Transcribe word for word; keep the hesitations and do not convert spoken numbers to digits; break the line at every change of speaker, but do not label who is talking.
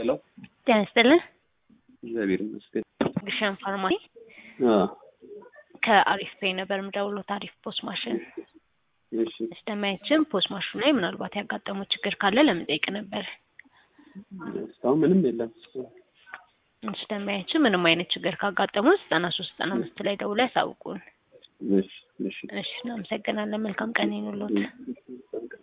ሄሎ
ጤና ይስጥልን።
እግዚአብሔር ይመስገን።
ግሸን ፋርማሲ
አዎ
ከአሪፍ ፔይ ነበር የምደውለው። ታሪፍ ፖስት ማሽን
እሺ
እስተማይችም ፖስት ማሽኑ ላይ ምናልባት ያጋጠመው ችግር ካለ ለመጠየቅ ነበር።
እስካሁን ምንም የለም።
እስተማይችም ምንም አይነት ችግር ካጋጠመው ዘጠና ሶስት ዘጠና አምስት ላይ ደውለው ያሳውቁን።
እሺ እሺ
እሺ እናመሰግናለን። መልካም ቀን ይሁንልዎት።